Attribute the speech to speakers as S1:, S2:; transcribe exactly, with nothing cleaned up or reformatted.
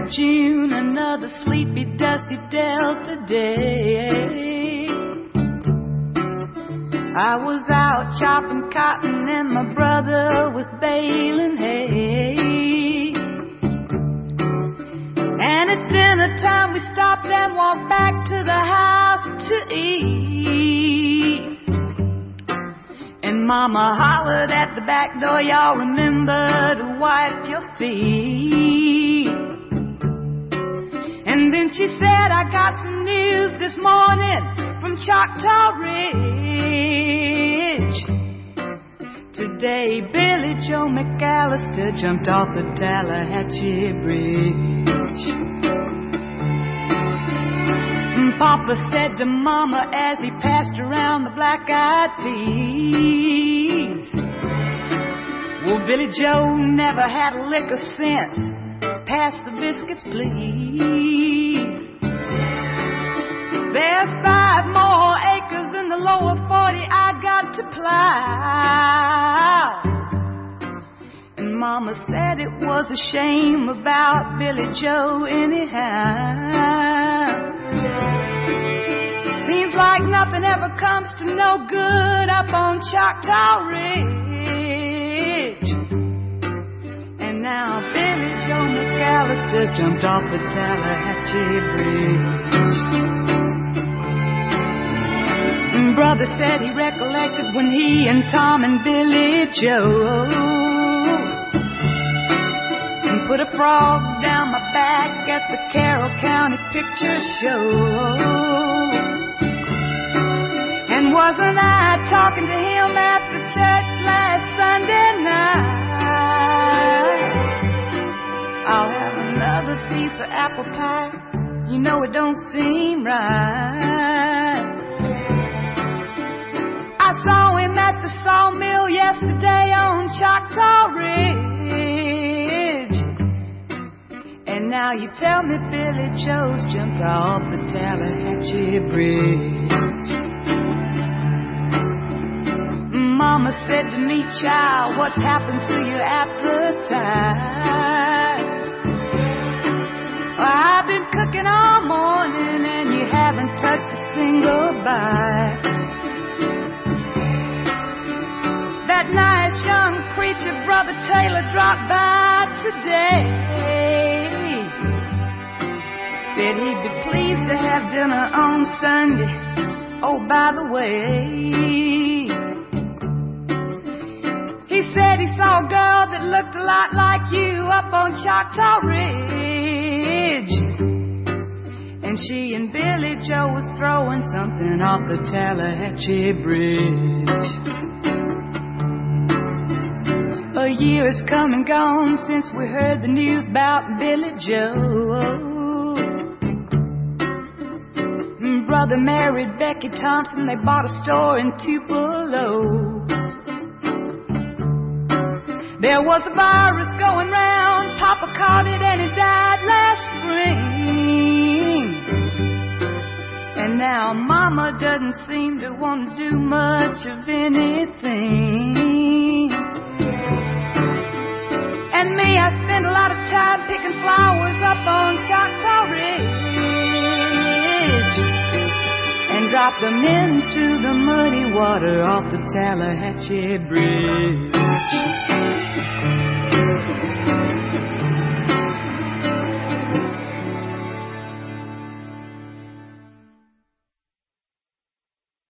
S1: of June, another sleepy, dusty Delta day. I was out chopping cotton and my brother was baling hay. And at dinner time we stopped and walked back to the house to eat. And Mama hollered at the back door, y'all remember to wipe your feet. And then she said, I got some news this morning from Choctaw Ridge. Today Billy Joe McAllister jumped off the Tallahatchie Bridge. Papa said to Mama as he passed around the black-eyed peas, well, Billy Joe never had a lick of sense. Pass the biscuits, please. There's five more acres in the lower forty I got to plow. And Mama said it was a shame about Billy Joe anyhow. Seems like nothing ever comes to no good up on Choctaw Ridge. And now Billy Joe McAllister's jumped off the Tallahatchie Bridge. And Brother said he recollected when he and Tom and Billy Joe put a frog down my back at the Carroll County Picture Show. And wasn't I talking to him after church last Sunday night? I'll have another piece of apple pie. You know it don't seem right. I saw him at the sawmill yesterday on Choctaw Ridge. And now you tell me Billy Joe's jumped off the Tallahatchie Bridge. Mama said to me, child, what's happened to your appetite? Well, I've been cooking all morning and you haven't touched a single bite. That nice young preacher, Brother Taylor, dropped by today. Said he'd be pleased to have dinner on Sunday. Oh, by the way, he said he saw a girl that looked a lot like you up on Choctaw Ridge. And she and Billy Joe was throwing something off the Tallahatchie Bridge. A year has come and gone since we heard the news about Billy Joe. Brother married Becky Thompson, they bought a store in Tupelo. There was a virus going round, Papa caught it and he died last spring. And now Mama doesn't seem to want to do much of anything. And me, I spend a lot of time picking flowers up on Choctaw Ridge and drop them into the muddy water off the Tallahatchie Bridge.